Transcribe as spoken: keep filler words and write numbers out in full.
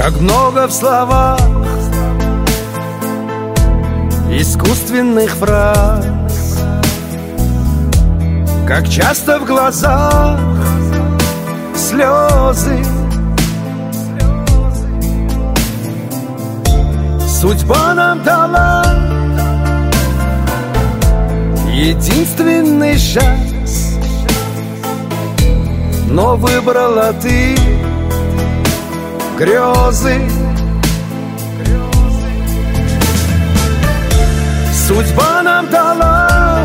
как много в словах искусственных фраз, как часто в глазах слезы. Судьба нам дала единственный шанс, но выбрала ты грезы. Судьба нам дала